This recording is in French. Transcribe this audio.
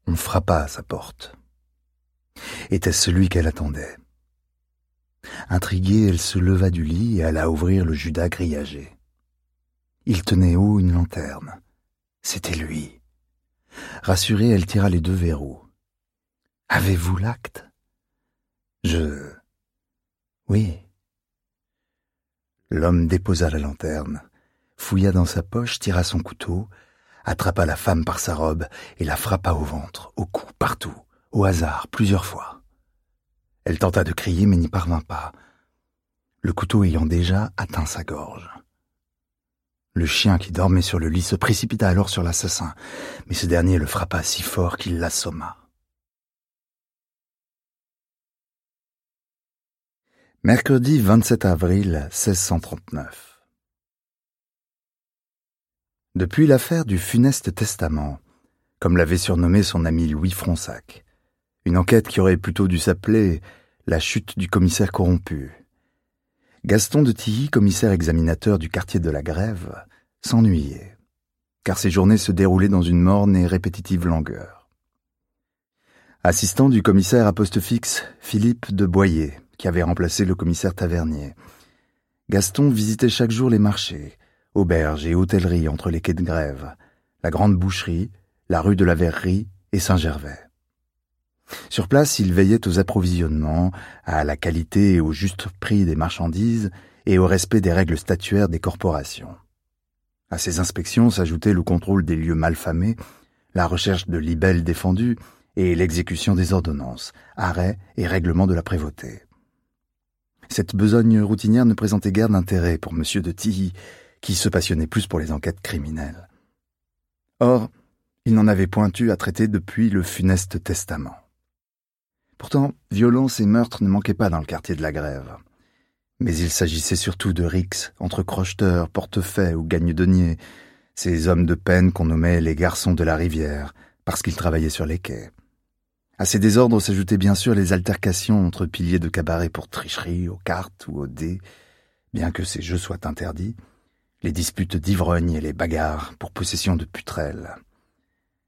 On frappa à sa porte. Était-ce celui qu'elle attendait? Intriguée, elle se leva du lit et alla ouvrir le Judas grillagé. Il tenait haut une lanterne. C'était lui. Rassurée, elle tira les 2 verrous. « Avez-vous l'acte ?»« Oui. » L'homme déposa la lanterne, fouilla dans sa poche, tira son couteau, attrapa la femme par sa robe et la frappa au ventre, au cou, partout, au hasard, plusieurs fois. Elle tenta de crier mais n'y parvint pas, le couteau ayant déjà atteint sa gorge. Le chien qui dormait sur le lit se précipita alors sur l'assassin, mais ce dernier le frappa si fort qu'il l'assomma. Mercredi 27 avril 1639. Depuis l'affaire du funeste testament, comme l'avait surnommé son ami Louis Fronsac, une enquête qui aurait plutôt dû s'appeler « La chute du commissaire corrompu », Gaston de Tilly, commissaire examinateur du quartier de la Grève, s'ennuyait, car ses journées se déroulaient dans une morne et répétitive langueur. Assistant du commissaire à poste fixe Philippe de Boyer, qui avait remplacé le commissaire Tavernier, Gaston visitait chaque jour les marchés, auberges et hôtelleries entre les quais de Grève, la grande boucherie, la rue de la Verrerie et Saint-Gervais. Sur place, il veillait aux approvisionnements, à la qualité et au juste prix des marchandises et au respect des règles statuaires des corporations. À ces inspections s'ajoutait le contrôle des lieux malfamés, la recherche de libelles défendus et l'exécution des ordonnances, arrêts et règlements de la prévôté. Cette besogne routinière ne présentait guère d'intérêt pour M. de Tilly, qui se passionnait plus pour les enquêtes criminelles. Or, il n'en avait point eu à traiter depuis le funeste testament. Pourtant, violence et meurtres ne manquaient pas dans le quartier de la Grève. Mais il s'agissait surtout de rixes entre crocheteurs, portefaix ou gagne-deniers, ces hommes de peine qu'on nommait les garçons de la rivière, parce qu'ils travaillaient sur les quais. À ces désordres s'ajoutaient bien sûr les altercations entre piliers de cabaret pour tricherie, aux cartes ou aux dés, bien que ces jeux soient interdits, les disputes d'ivrognes et les bagarres pour possession de putrelles.